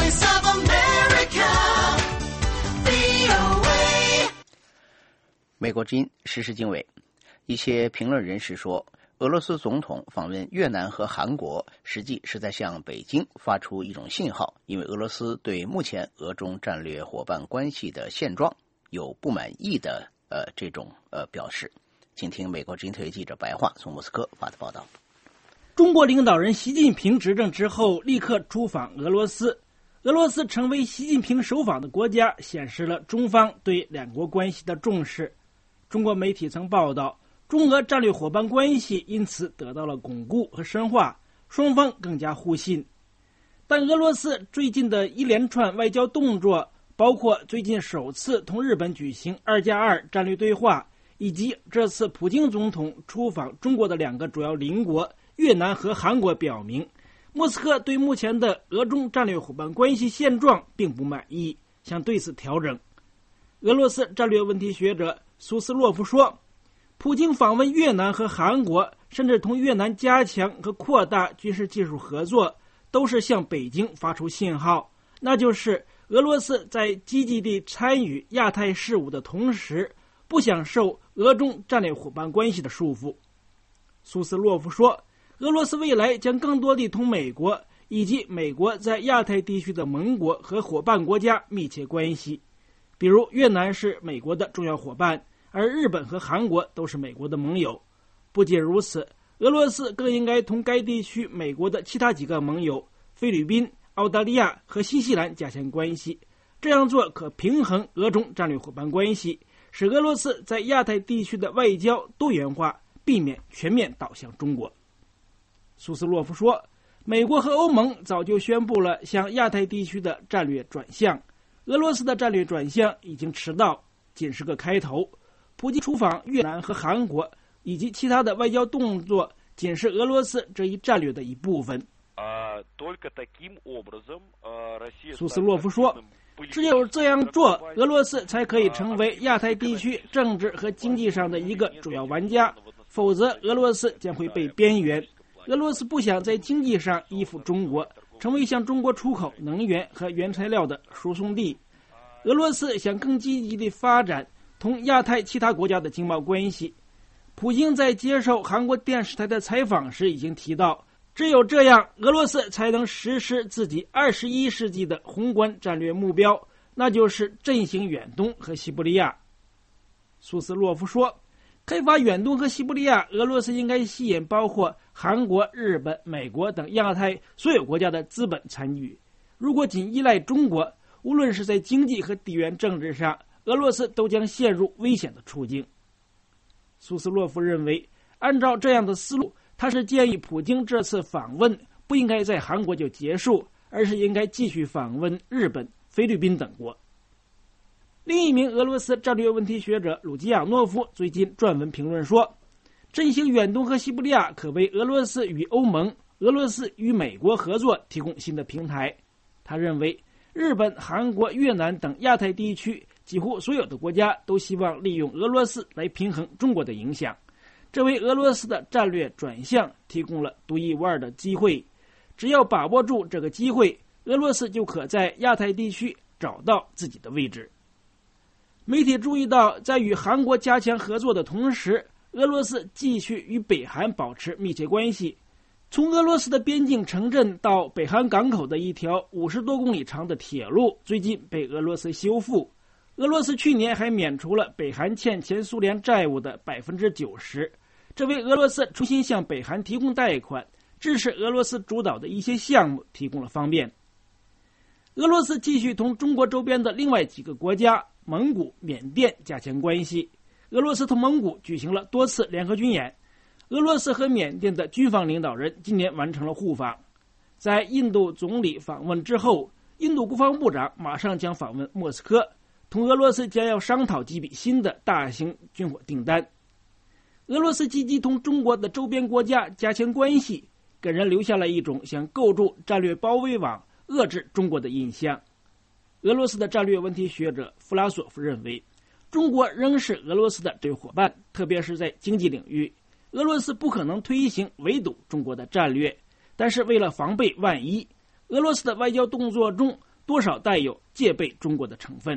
美国之音时事经纬，一些评论人士说，俄罗斯总统访问越南和韩国，实际是在向北京发出一种信号，因为俄罗斯对目前俄中战略伙伴关系的现状有不满意的这种表示。请听美国之音特约记者白桦从莫斯科发的报道。
中国领导人习近平执政之后，立刻出访俄罗斯。俄罗斯成为习近平首访的国家，显示了中方对两国关系的重视。中国媒体曾报道，中俄战略伙伴关系因此得到了巩固和深化，双方更加互信。但俄罗斯最近的一连串外交动作，包括最近首次同日本举行2+2战略对话，以及这次普京总统出访中国的2个主要邻国越南和韩国，表明莫斯科对目前的俄中战略伙伴关系现状并不满意，想对此调整。俄罗斯战略问题学者苏斯洛夫说，普京访问越南和韩国，甚至同越南加强和扩大军事技术合作，都是向北京发出信号，那就是俄罗斯在积极地参与亚太事务的同时，不想受俄中战略伙伴关系的束缚。苏斯洛夫说，俄罗斯未来将更多地同美国以及美国在亚太地区的盟国和伙伴国家密切关系，比如越南是美国的重要伙伴，而日本和韩国都是美国的盟友。不仅如此，俄罗斯更应该同该地区美国的其他几个盟友菲律宾、澳大利亚和新西兰加强关系，这样做可平衡俄中战略伙伴关系，使俄罗斯在亚太地区的外交多元化，避免全面倒向中国。苏斯洛夫说，美国和欧盟早就宣布了向亚太地区的战略转向，俄罗斯的战略转向已经迟到，仅是个开头。普京出访越南和韩国以及其他的外交动作，仅是俄罗斯这一战略的一部分。苏斯洛夫说，只有这样做，俄罗斯才可以成为亚太地区政治和经济上的一个主要玩家，否则俄罗斯将会被边缘。俄罗斯不想在经济上依附中国，成为向中国出口能源和原材料的输送地。俄罗斯想更积极地发展同亚太其他国家的经贸关系。普京在接受韩国电视台的采访时已经提到，只有这样，俄罗斯才能实施自己21世纪的宏观战略目标，那就是振兴远东和西伯利亚。苏斯洛夫说，开发远东和西伯利亚，俄罗斯应该吸引包括韩国、日本、美国等亚太所有国家的资本参与。如果仅依赖中国，无论是在经济和地缘政治上，俄罗斯都将陷入危险的处境。苏斯洛夫认为，按照这样的思路，他是建议普京这次访问不应该在韩国就结束，而是应该继续访问日本、菲律宾等国。另一名俄罗斯战略问题学者鲁基亚诺夫最近撰文评论说，振兴远东和西伯利亚可为俄罗斯与欧盟、俄罗斯与美国合作提供新的平台。他认为，日本、韩国、越南等亚太地区几乎所有的国家都希望利用俄罗斯来平衡中国的影响，这为俄罗斯的战略转向提供了独一无二的机会。只要把握住这个机会，俄罗斯就可在亚太地区找到自己的位置。媒体注意到，在与韩国加强合作的同时，俄罗斯继续与北韩保持密切关系。从俄罗斯的边境城镇到北韩港口的一条50多公里长的铁路最近被俄罗斯修复。俄罗斯去年还免除了北韩欠前苏联债务的90%，这为俄罗斯重新向北韩提供贷款， 支持俄罗斯主导的一些项目提供了方便。俄罗斯继续同中国周边的另外几个国家蒙古、缅甸加强关系。俄罗斯同蒙古举行了多次联合军演。俄罗斯和缅甸的军方领导人今年完成了互访。在印度总理访问之后，印度国防部长马上将访问莫斯科，同俄罗斯将要商讨几笔新的大型军火订单。俄罗斯积极同中国的周边国家加强关系，给人留下了一种想构筑战略包围网遏制中国的印象。俄罗斯的战略问题学者弗拉索夫认为，中国仍是俄罗斯的战略伙伴，特别是在经济领域。俄罗斯不可能推行围堵中国的战略，但是为了防备万一，俄罗斯的外交动作中多少带有戒备中国的成分。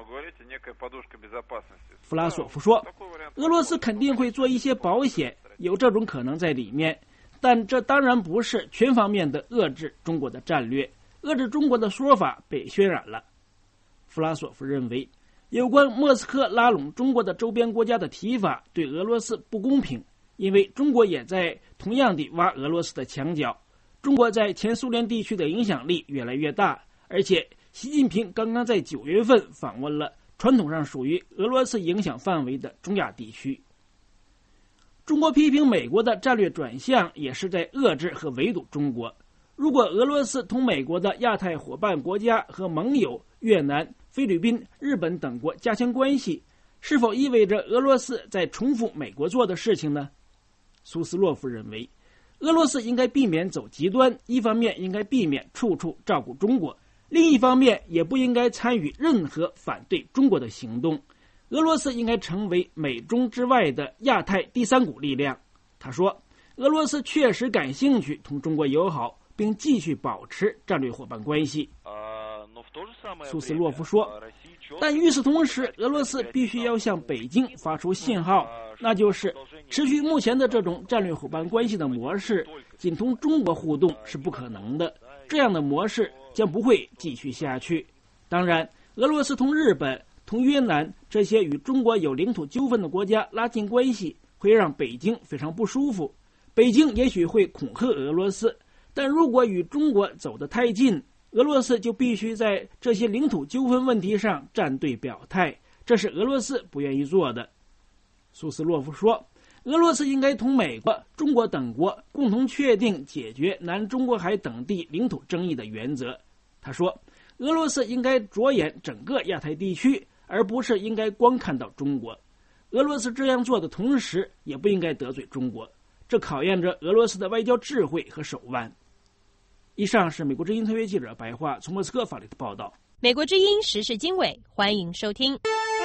弗拉索夫说，俄罗斯肯定会做一些保险，有这种可能在里面，但这当然不是全方面的遏制中国的战略。遏制中国的说法被渲染了。弗拉索夫认为，有关莫斯科拉拢中国的周边国家的提法对俄罗斯不公平，因为中国也在同样地挖俄罗斯的墙角。中国在前苏联地区的影响力越来越大，而且习近平刚刚在9月份访问了传统上属于俄罗斯影响范围的中亚地区。中国批评美国的战略转向也是在遏制和围堵中国。如果俄罗斯同美国的亚太伙伴国家和盟友越南、菲律宾、日本等国加强关系，是否意味着俄罗斯在重复美国做的事情呢？苏斯洛夫认为，俄罗斯应该避免走极端，一方面应该避免处处照顾中国，另一方面也不应该参与任何反对中国的行动。俄罗斯应该成为美中之外的亚太第三股力量。他说，俄罗斯确实感兴趣同中国友好，并继续保持战略伙伴关系。苏斯洛夫说，但与此同时，俄罗斯必须要向北京发出信号，那就是持续目前的这种战略伙伴关系的模式，仅同中国互动是不可能的，这样的模式将不会继续下去。当然，俄罗斯同日本、同越南这些与中国有领土纠纷的国家拉近关系，会让北京非常不舒服。北京也许会恐吓俄罗斯，但如果与中国走得太近，俄罗斯就必须在这些领土纠纷问题上站队表态，这是俄罗斯不愿意做的。苏斯洛夫说，俄罗斯应该同美国、中国等国共同确定解决南中国海等地领土争议的原则。他说，俄罗斯应该着眼整个亚太地区，而不是应该光看到中国。俄罗斯这样做的同时，也不应该得罪中国，这考验着俄罗斯的外交智慧和手腕。以上是美国之音特约记者白桦从莫斯科发来的报道。
美国之音时事经纬，欢迎收听。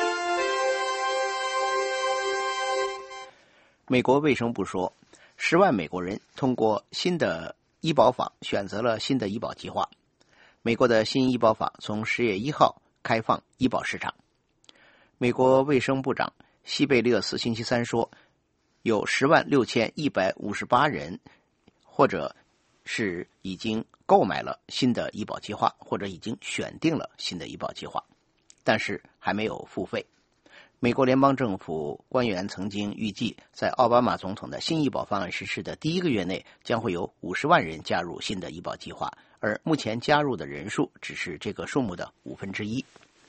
美国卫生部说，10万美国人通过新的医保法选择了新的医保计划。美国的新医保法从10月1号开放医保市场。美国卫生部长西贝勒斯星期三说，有106158人或者是已经购买了新的医保计划，或者已经选定了新的医保计划，但是还没有付费。美国联邦政府官员曾经预计，在奥巴马总统的新医保方案实施的第1个月内，将会有50万人加入新的医保计划，而目前加入的人数只是这个数目的1/5。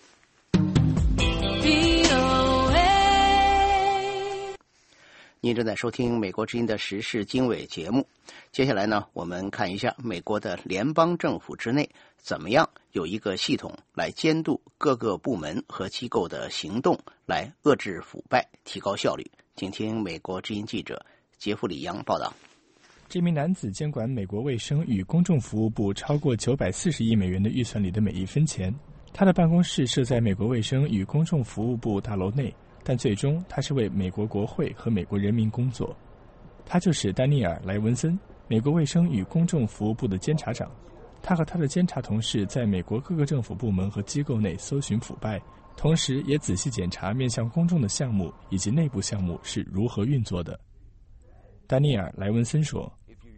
您正在收听美国之音的时事经纬节目。接下来呢，我们看一下美国的联邦政府之内怎么样有一个系统来监督各个部门和机构的行动，来遏制腐败，提高效率。请听美国之音记者杰弗里扬报道。
这名男子监管美国卫生与公众服务部超过940亿美元的预算里的每一分钱。他的办公室设在美国卫生与公众服务部大楼内，但最终他是为美国国会和美国人民工作。他就是丹尼尔·莱文森，美国卫生与公众服务部的监察长。他和他的监察同事在美国各个政府部门和机构内搜寻腐败，同时也仔细检查面向公众的项目以及内部项目是如何运作的。丹尼尔·莱文森说，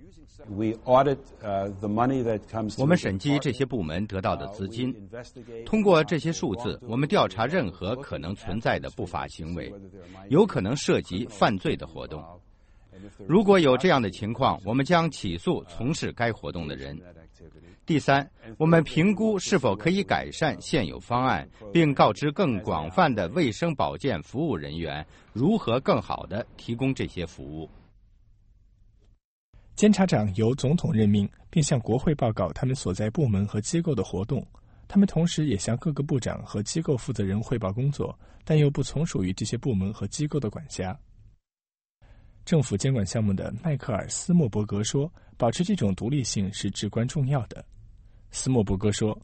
我们审计这些部门得到的资金，通过这些数字，我们调查任何可能存在的不法行为，有可能涉及犯罪的活动。 如果有这样的情况，我们将起诉从事该活动的人。第三，我们评估是否可以改善现有方案，并告知更广泛的卫生保健服务人员如何更好地提供这些服务。
监察长由总统任命，并向国会报告他们所在部门和机构的活动。他们同时也向各个部长和机构负责人汇报工作，但又不从属于这些部门和机构的管辖。政府监管项目的迈克尔·斯莫伯格说，保持这种独立性是至关重要的。斯莫伯格说，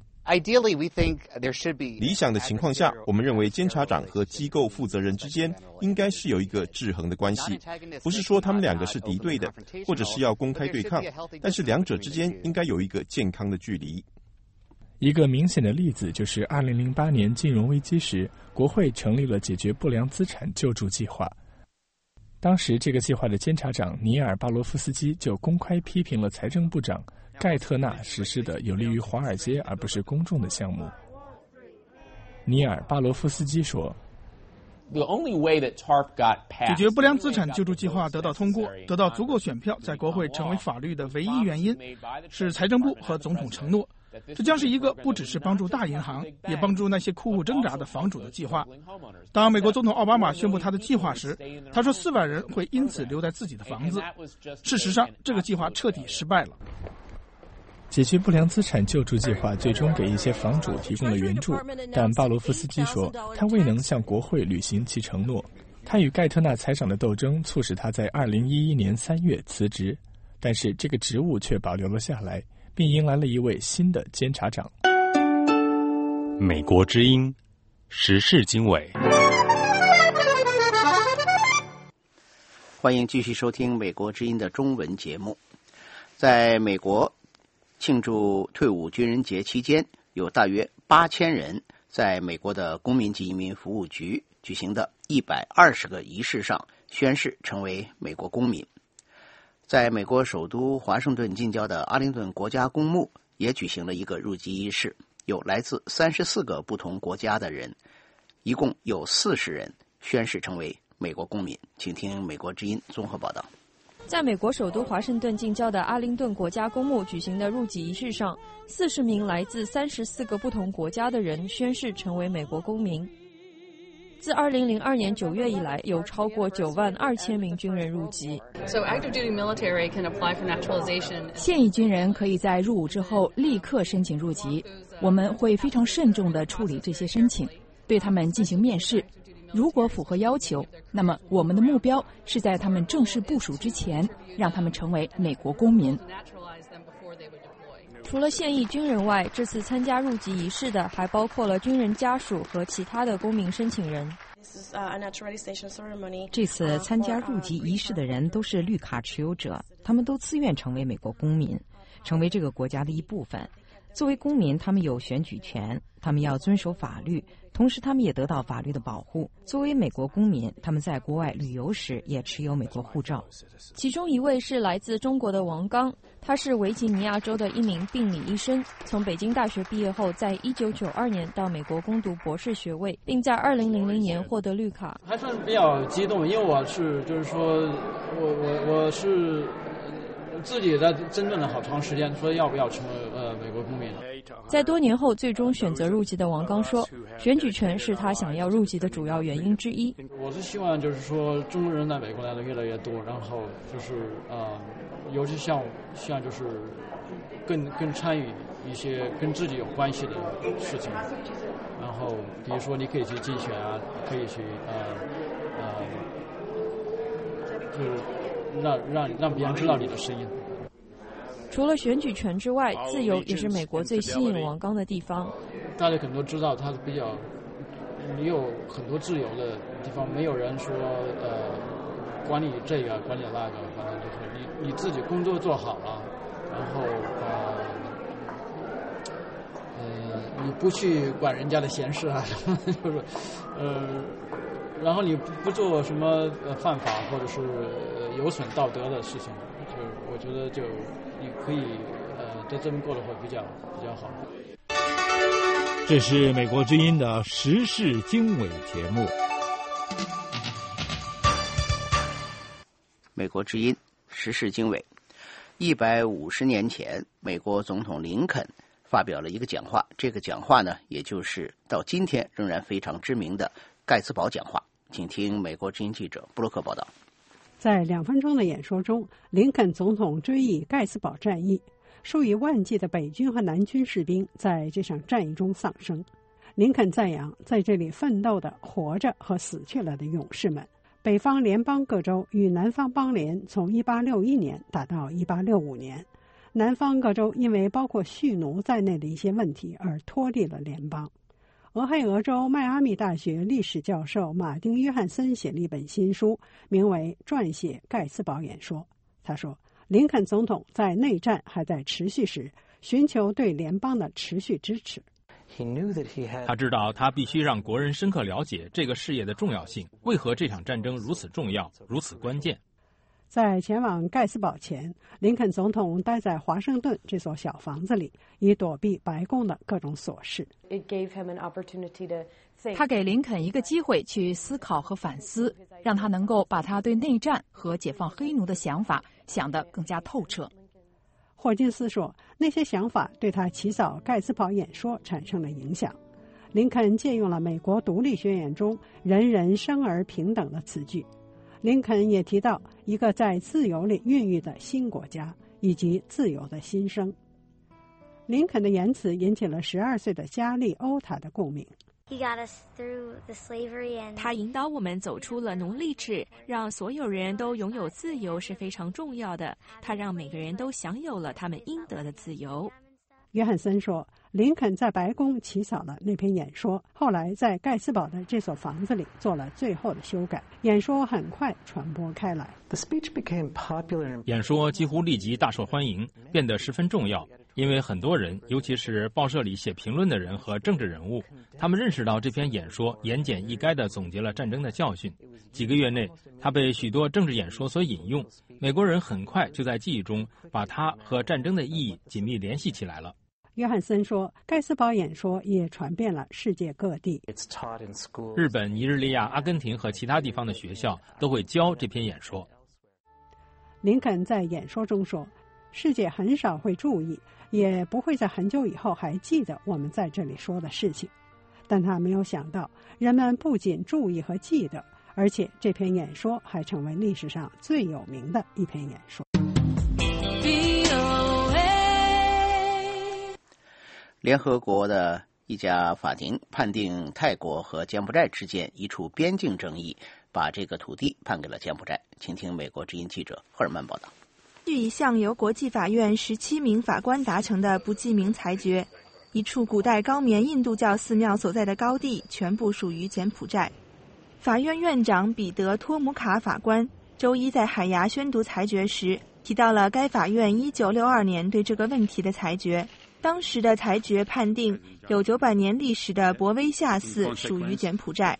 理想的情况下，我们认为监察长和机构负责人之间应该是有一个制衡的关系，不是说他们两个是敌对的，或者是要公开对抗，但是两者之间应该有一个健康的距离。
一个明显的例子就是2008年金融危机时，国会成立了解决不良资产救助计划。当时这个计划的监察长尼尔·巴罗夫斯基就公开批评了财政部长盖特纳实施的有利于华尔街而不是公众的项目。尼尔·巴罗夫斯基说，
解决不良资产救助计划得到通过，得到足够选票在国会成为法律的唯一原因，是财政部和总统承诺，这将是一个不只是帮助大银行，也帮助那些苦苦挣扎的房主的计划。当美国总统奥巴马宣布他的计划时，他说4万人会因此留在自己的房子。事实上，这个计划彻底失败了。
解决不良资产救助计划最终给一些房主提供了援助，但巴罗夫斯基说他未能向国会履行其承诺。他与盖特纳财长的斗争促使他在2011年3月辞职，但是这个职务却保留了下来，并迎来了一位新的监察长。
美国之音时事经纬，
欢迎继续收听美国之音的中文节目。在美国庆祝退伍军人节期间，有大约8000人在美国的公民及移民服务局举行的120个仪式上宣誓成为美国公民。在美国首都华盛顿近郊的阿灵顿国家公墓也举行了一个入籍仪式，有来自34个不同国家的人，一共有40人宣誓成为美国公民。请听美国之音综合报道。
在美国首都华盛顿近郊的阿灵顿国家公墓举行的入籍仪式上，40名来自34个不同国家的人宣誓成为美国公民。自2002年9月以来，有超过92000名军人入籍。
现役军人可以在入伍之后立刻申请入籍，我们会非常慎重地处理这些申请，对他们进行面试。如果符合要求，那么我们的目标是在他们正式部署之前，让他们成为美国公民。
除了现役军人外，这次参加入籍仪式的还包括了军人家属和其他的公民申请人。
这次参加入籍仪式的人都是绿卡持有者，他们都自愿成为美国公民，成为这个国家的一部分。作为公民，他们有选举权，他们要遵守法律，同时他们也得到法律的保护。作为美国公民，他们在国外旅游时也持有美国护照。
其中一位是来自中国的王刚，他是维吉尼亚州的一名病理医生，从北京大学毕业后，在1992年到美国攻读博士学位，并在2000年获得绿卡。
还算比较激动，因为我是自己在争论了好长时间，说要不要成为美国公民。
在多年后最终选择入籍的王刚说，选举权是他想要入籍的主要原因之一。
我是希望就是说中国人在美国来的越来越多，然后就是尤其像就是更参与一些跟自己有关系的事情，然后比如说你可以去竞选啊，可以去就是让别人知道你的声音。
除了选举权之外，自由也是美国最吸引王刚的地方。
大家可能都知道，他比较你有很多自由的地方，没有人说管你这个管你那个，反正就是你自己工作做好了，然后你不去管人家的闲事啊什么的，就是然后你不做什么犯法或者是有损道德的事情，就我觉得就你可以在这边过得会比较好。
这是美国之音的时事经纬节目。
美国之音时事经纬。150年前，美国总统林肯发表了一个讲话，这个讲话呢，也就是到今天仍然非常知名的盖茨堡讲话。请听美国之音记者布洛克报道。
在2分钟的演说中，林肯总统追忆盖茨堡战役，数以万计的北军和南军士兵在这场战役中丧生。林肯赞扬在这里奋斗的活着和死去了的勇士们。北方联邦各州与南方邦联从1861年打到1865年，南方各州因为包括蓄奴在内的一些问题而脱离了联邦。俄亥俄州迈阿密大学历史教授马丁·约翰森写了一本新书，名为《撰写盖茨堡演说》。他说，林肯总统在内战还在持续时，寻求对联邦的持续支持。
他知道他必须让国人深刻了解这个事业的重要性，为何这场战争如此重要、如此关键。
在前往盖茨堡前，林肯总统待在华盛顿这所小房子里，以躲避白宫的各种琐事。
他给林肯一个机会去思考和反思，让他能够把他对内战和解放黑奴的想法想得更加透彻。
霍金斯说，那些想法对他起草盖茨堡演说产生了影响。林肯借用了美国独立宣言中人人生而平等的词句。林肯也提到一个在自由里孕育的新国家，以及自由的新生。林肯的言辞引起了12岁的加利·欧塔的共鸣。
他引导我们走出了奴隶制，让所有人都拥有自由是非常重要的。他让每个人都享有了他们应得的自由。
约翰森说，林肯在白宫起草了那篇演说，后来在盖茨堡的这所房子里做了最后的修改。演说很快传播开来。
演说几乎立即大受欢迎，变得十分重要。因为很多人，尤其是报社里写评论的人和政治人物，他们认识到这篇演说言简意赅地总结了战争的教训。几个月内，他被许多政治演说所引用，美国人很快就在记忆中把它和战争的意义紧密联系起来了。
约翰森说，盖茨堡演说也传遍了世界各地。
日本、尼日利亚、阿根廷和其他地方的学校都会教这篇演说。
林肯在演说中说，世界很少会注意，也不会在很久以后还记得我们在这里说的事情。但他没有想到，人们不仅注意和记得，而且这篇演说还成为历史上最有名的一篇演说。
联合国的一家法庭判定泰国和柬埔寨之间一处边境争议，把这个土地判给了柬埔寨。请听美国之音记者赫尔曼报道。
据一项由国际法院17名法官达成的不记名裁决，一处古代高棉印度教寺庙所在的高地全部属于柬埔寨。法院院长彼得·托姆卡法官周一在海牙宣读裁决时，提到了该法院1962年对这个问题的裁决。当时的裁决判定有900年历史的博威夏寺属于柬埔寨。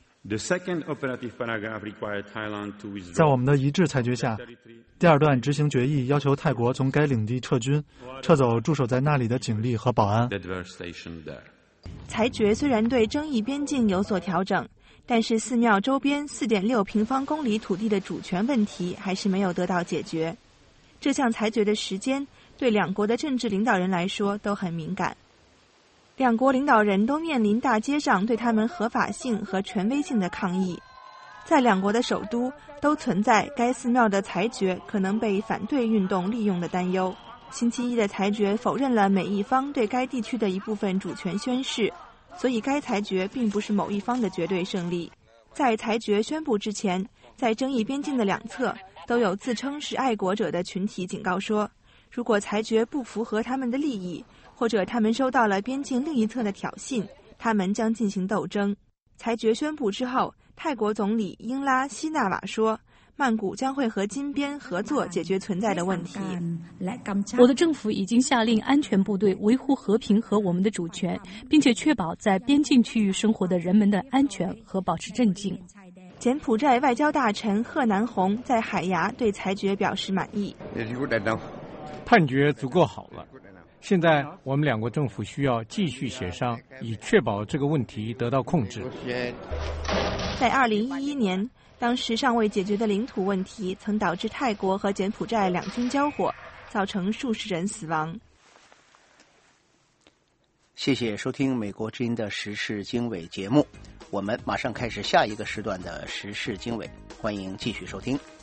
在我们的一致裁决下，第二段执行决议要求泰国从该领地撤军，撤走驻守在那里的警力和保安。
裁决虽然对争议边境有所调整，但是寺庙周边4.6平方公里土地的主权问题还是没有得到解决。这项裁决的时间对两国的政治领导人来说都很敏感。两国领导人都面临大街上对他们合法性和权威性的抗议。在两国的首都都存在该寺庙的裁决可能被反对运动利用的担忧。星期一的裁决否认了每一方对该地区的一部分主权宣示，所以该裁决并不是某一方的绝对胜利。在裁决宣布之前，在争议边境的两侧都有自称是爱国者的群体警告说，如果裁决不符合他们的利益，或者他们收到了边境另一侧的挑衅，他们将进行斗争。裁决宣布之后，泰国总理英拉希纳瓦说，曼谷将会和金边合作解决存在的问题。
我的政府已经下令安全部队维护和平和我们的主权，并且确保在边境区域生活的人们的安全和保持镇静。
柬埔寨外交大臣贺南红在海牙对裁决表示满意。
判决足够好了，现在我们两国政府需要继续协商，以确保这个问题得到控制。
在2011年，
当时尚未解决的领土问题曾导致泰国和柬埔寨两军交火，造成数十人死亡。
谢谢收听美国之音的时事经纬节目，我们马上开始下一个时段的时事经纬，欢迎继续收听。